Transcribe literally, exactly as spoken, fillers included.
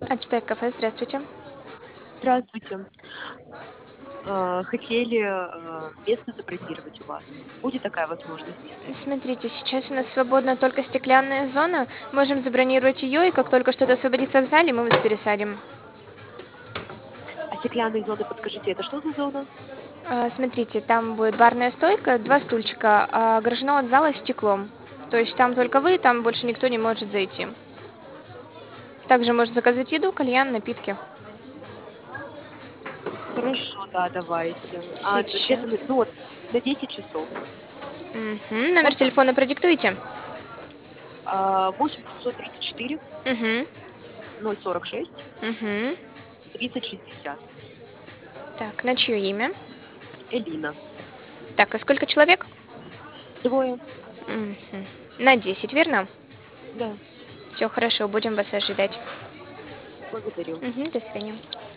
Ачпек кафе, здравствуйте. Здравствуйте. А, хотели, а, место забронировать у вас. Будет такая возможность? Смотрите, сейчас у нас свободна только стеклянная зона. Можем забронировать ее, и как только что-то освободится в зале, мы вас пересадим. А стеклянные зоны, подскажите, это что за зона? А, смотрите, там будет барная стойка, два стульчика, а ограждено от зала стеклом. То есть там только вы, там больше никто не может зайти. Также можно заказывать еду, кальян, напитки. Хорошо, да, давайте. А д где-то, на Сейчас. ну вот, на десять часов. Мгм. Номер Можно? телефона продиктуйте. А, восемь девятьсот тридцать четыре Угу. ноль сорок шесть Угу. тридцать шестьдесят. Так, на чье имя? Элина. Так, а сколько человек? Двое. Мгм. На десять, верно? Да, Все хорошо, будем вас ожидать. благодарю. Мгм, до свидания.